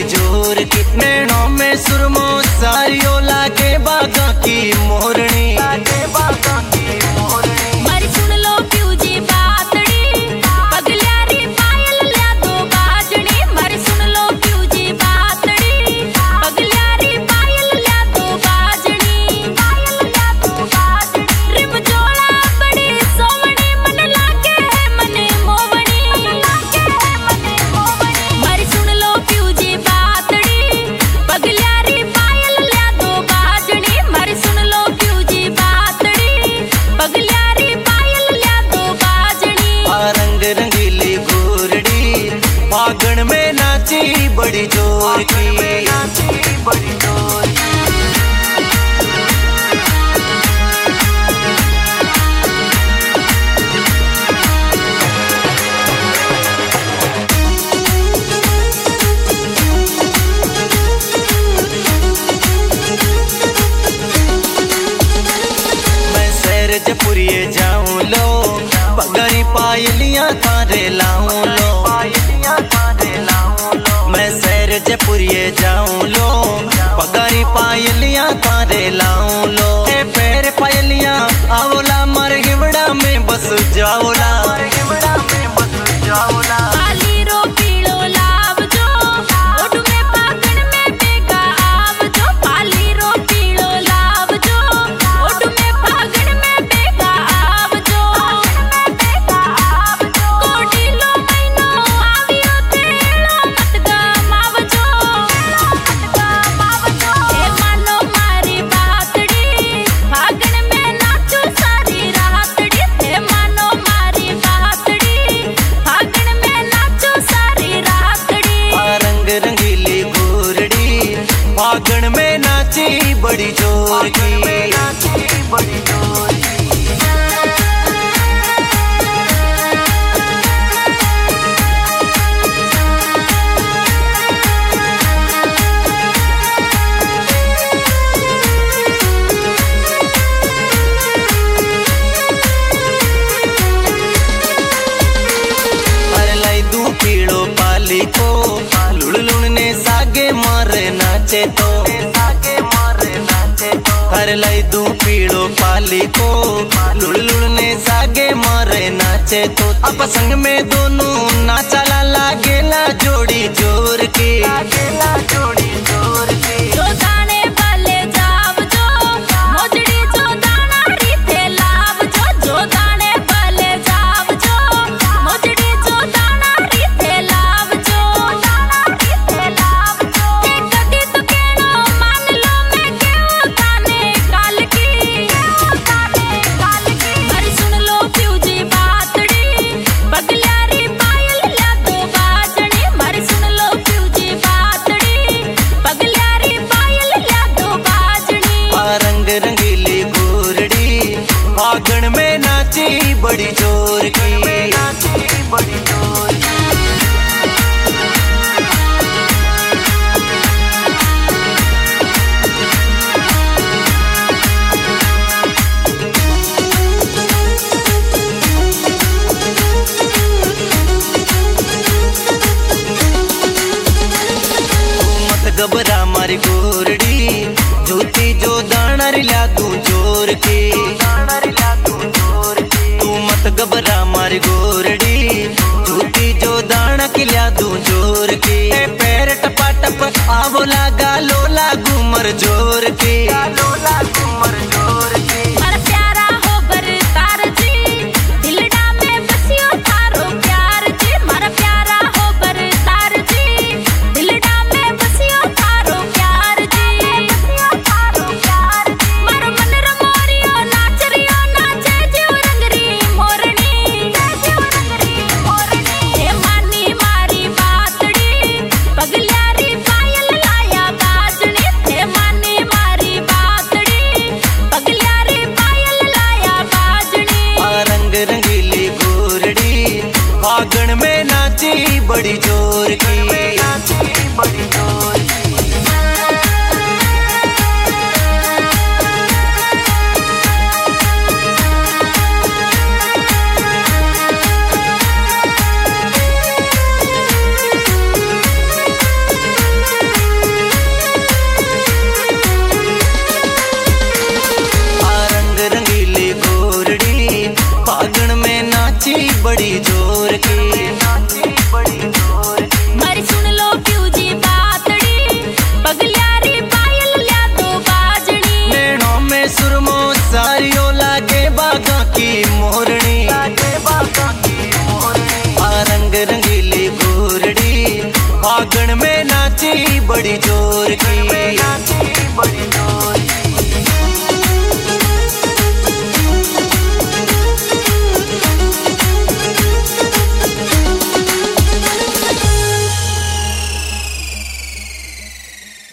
जोर की, नैनों में सुरमो सारियों लागे बागा की मोरनी। मारी सुन लो प्यूजी बातड़ी, पगल्यारी पायल ल्या दो बाजनी। मारी सुन लो प्यूजी बातड़ी, पगल्यारी पायल ल्या दो बाजनी। रिम जोड़ा बड़ी सोवणी, मन लागे है मने मोवणी। मारी सुन लो प्यूजी बातड़ी, पगल्यारी पायल ल्या दो बाजनी। मारी सुन लो प्यूजी बातड़ी, पगल्यारी पायल ल्या दो बाजनी। रंग रंगीली घोरड़ी फागण में नाची बड़ी जोर की। मैं शहर जपुरिए जाऊं लो, पगड़ी पायलियां थारे लाऊं लो। मैं शहर जपुरिए जाऊं लो, पगड़ी पायलियां थारे लाऊं लो। ए पैर पायलियां आवला मर हिवड़ा में बस जाओला। काली रो पीलो लावजो, ओठ में फागण में बेगा आवजो। काली रो पीलो लावजो, ओठ में फागण में बेगा आवजो। कोडीलो महीनो आवियो तेलो मत गमावजो। हे मानो मारी बातड़ी, फागण में नाचो सारी रातड़ी। हे मानो मारी बातड़ी, फागण में नाचो सारी रातड़ी। रंग रंगीली घोरड़ी फागण में नाची बड़ी जोर की। अरे लाई दू पीड़ो पाली को, लुड़ लुड़ ने सागे मारे नाचे तो। हर लाई दू पीड़ो पाली को, लुड़ लुड़ ने सागे मारे नाचे तो। अब संग में दोनों नाचाला लागेला जोड़ी जोर की। जो दाने वाले जावजो, मोजड़ी जो दाना रीते लावजो। जो दाने वाले जावजो, मोजड़ी जो दाना रीते लावजो। ते कदी तो केनो मान लो, मैं केओ ताने काल की। मारी सुन लो प्यूजी बातड़ी, पगल्यारी पायल ल्या दो बाजनी। मारी सुन लो प्यूजी बातड़ी, पगल्यारी पायल ल्या दो बाजनी। रंग रंगीली घोरड़ी फागण में नाची बड़ी जोर की। मत घबरा मारी घोरड़ी, झूठी जो दाना रिला तू जोर की। तू मत घबरा मारी घोरड़ी, झूठी जो दाना खिला तू जोर की। ए पैर टपा टप आवो लागा लोला घूमर जोर की। मारा प्यारा हो बरतार जी, दिलडा में बसियो थारो प्यार जी। मारा प्यारा हो बरतार जी, दिलडा में बसियो थारो प्यार जी। मारो मन रमोरियो नाचरियो नाचे जीव रंगरी मोरनी। हे मानी मारी बातड़ी, पगल्यारी पायल लाया बाजनी। हे मानी मारी बातड़ी, पगल्यारी पायल लाया बाजनी। रंग रंगीली घोरड़ी फागण में नाची बड़ी जोर की। बड़ी जोर की, बड़ी जोर